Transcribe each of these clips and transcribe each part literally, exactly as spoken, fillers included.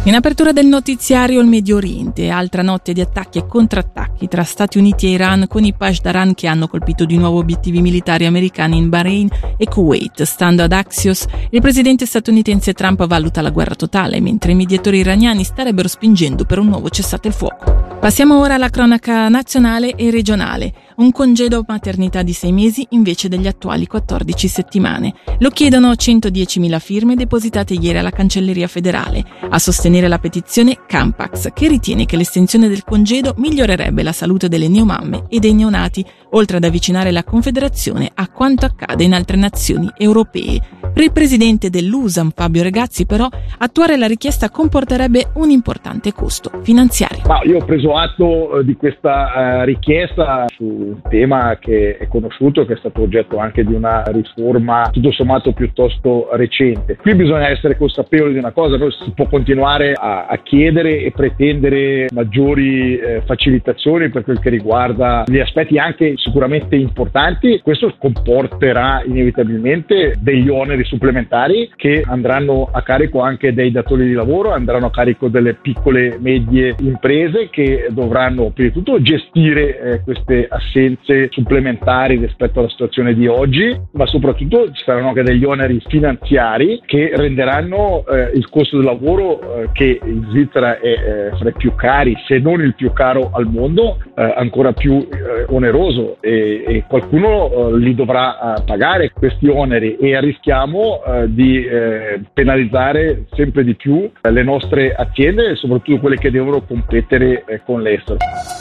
In apertura del notiziario il Medio Oriente, altra notte di attacchi e contrattacchi tra Stati Uniti e Iran con i Pasdaran che hanno colpito di nuovo obiettivi militari americani in Bahrain e Kuwait. Stando ad Axios, il presidente statunitense Trump valuta la guerra totale, mentre i mediatori iraniani starebbero spingendo per un nuovo cessate il fuoco. Passiamo ora alla cronaca nazionale e regionale. Un congedo maternità di sei mesi invece degli attuali quattordici settimane. Lo chiedono centodiecimila firme depositate ieri alla Cancelleria federale. A sostenere la petizione Campax, che ritiene che l'estensione del congedo migliorerebbe la salute delle neomamme e dei neonati, oltre ad avvicinare la Confederazione a quanto accade in altre nazioni europee. Per il presidente dell'U S A M, Fabio Regazzi, però, attuare la richiesta comporterebbe un importante costo finanziario. Ma io ho preso atto di questa uh, richiesta su un tema che è conosciuto, che è stato oggetto anche di una riforma tutto sommato piuttosto recente. Qui bisogna essere consapevoli di una cosa: noi si può continuare a, a chiedere e pretendere maggiori eh, facilitazioni per quel che riguarda gli aspetti anche sicuramente importanti. Questo comporterà inevitabilmente degli oneri supplementari che andranno a carico anche dei datori di lavoro, andranno a carico delle piccole e medie imprese che dovranno prima di tutto gestire eh, queste assenze supplementari rispetto alla situazione di oggi, ma soprattutto ci saranno anche degli oneri finanziari che renderanno eh, il costo del lavoro, eh, che in Svizzera è eh, fra i più cari, se non il più caro al mondo, eh, ancora più eh, oneroso, e, e qualcuno eh, li dovrà eh, pagare questi oneri, e rischiamo eh, di eh, penalizzare sempre di più eh, le nostre aziende e soprattutto quelle che devono competere eh, con l'estero.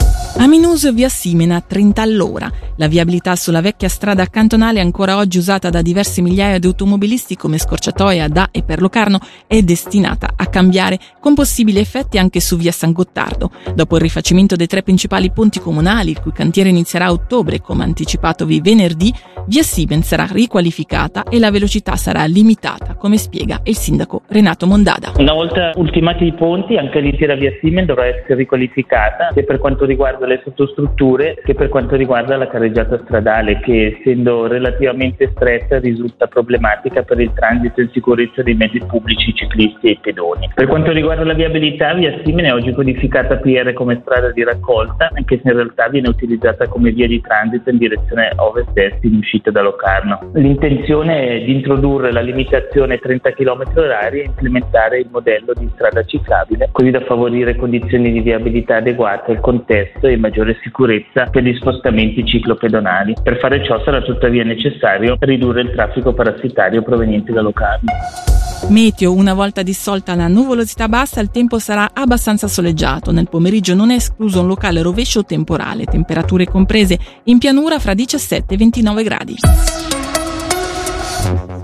A Minusio via Simena, trenta all'ora. La viabilità sulla vecchia strada cantonale, ancora oggi usata da diverse migliaia di automobilisti come scorciatoia da e per Locarno, è destinata a cambiare, con possibili effetti anche su via San Gottardo. Dopo il rifacimento dei tre principali ponti comunali, il cui cantiere inizierà a ottobre, come anticipatovi venerdì, via Simen sarà riqualificata e la velocità sarà limitata, come spiega il sindaco Renato Mondada. Una volta ultimati i ponti, anche l'intera via Simen dovrà essere riqualificata, sia per quanto riguarda le sottostrutture che per quanto riguarda la carreggiata stradale, che essendo relativamente stretta risulta problematica per il transito in sicurezza dei mezzi pubblici, ciclisti e pedoni. Per quanto riguarda la viabilità, via Simene è oggi codificata P R come strada di raccolta, anche se in realtà viene utilizzata come via di transito in direzione ovest-est in uscita da Locarno. L'intenzione è di introdurre la limitazione trenta chilometri orari e implementare il modello di strada ciclabile, così da favorire condizioni di viabilità adeguate al contesto e maggiore sicurezza per gli spostamenti ciclopedonali. Per fare ciò sarà tuttavia necessario ridurre il traffico parassitario proveniente da Locarno. Meteo: una volta dissolta la nuvolosità bassa, il tempo sarà abbastanza soleggiato. Nel pomeriggio non è escluso un locale rovescio temporale. Temperature comprese in pianura fra diciassette e ventinove gradi.